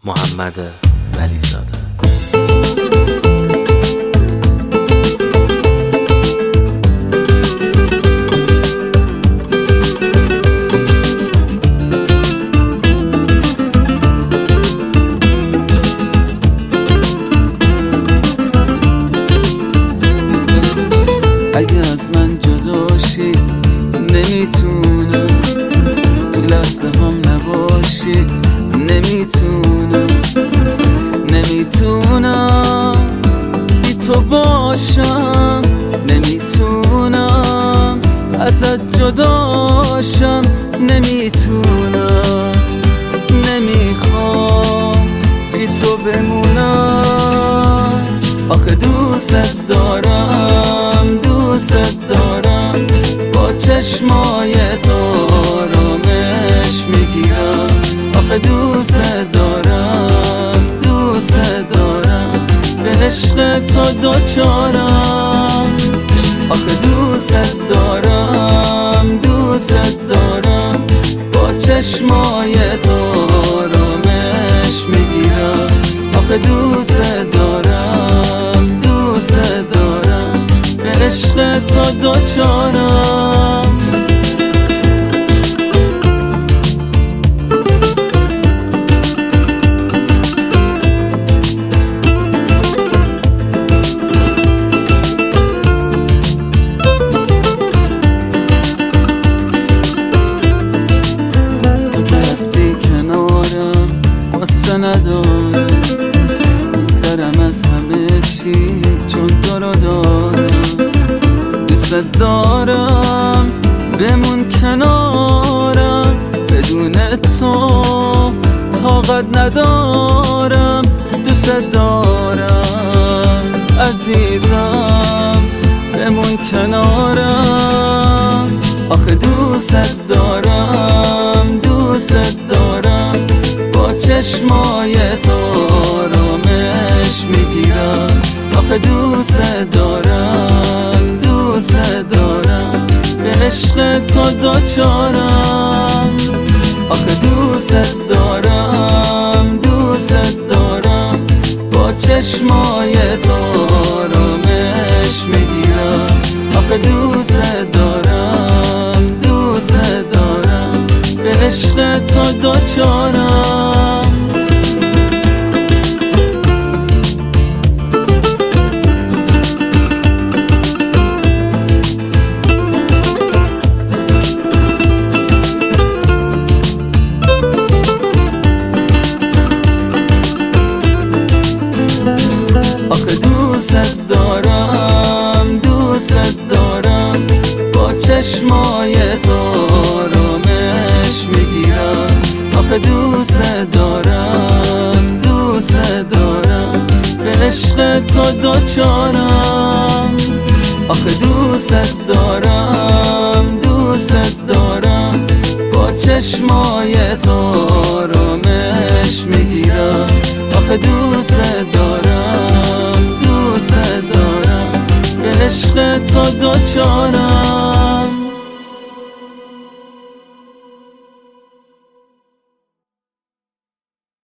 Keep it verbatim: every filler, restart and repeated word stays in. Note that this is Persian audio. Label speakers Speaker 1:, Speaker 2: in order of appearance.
Speaker 1: محمد ولیزاده.
Speaker 2: اگه از من جدا شی نمیتونم، تو لحظه هم نباشی نمیتونم، نمیتونم بی تو باشم، نمیتونم ازت جداشم، نمیتونم، نمیخوام بی تو بمونم. آخه دوست دارم، دوست دارم، با چشمای تو آرامش میگیرم. آخه دوست دارم، دوست دارم، به عشق تو دوچارم. آخه دوست دارم، دوست دارم، با چشمای تو آرامش میگیرم. آخه دوست دارم، دوست دارم، به عشق تو دوچارم. تو که هستی کنارم واسه ندارم، میگذرم از همه چی چون تو رو دارم. دوست دارم بمون کنارم، بدون تو طاقت ندارم. دوست دارم عزیزم بمون کنارم. آخه دوست دارم، دوست دارم، با چشمای تو آرامش میگیرم. آخه دوست دارم، دوست دارم، به عشق تو دوچارم. آخه دوست دارم، دوست دارم، با چشمای تو آرامش میگیرم. آخه دوست دارم، دوست دارم، به عشق تو دوچارم. آخه دوست دارم، دوست دارم، با چشمای تو آرامش میگیرم. آخه دوست دارم، دوست دارم، به عشق تو دوچارم. آخه دوست دارم، دوست دارم، با چشمای تو آرامش میگیرم. آخه دوست دارم، دوست دارم، به عشق تو دوچارم.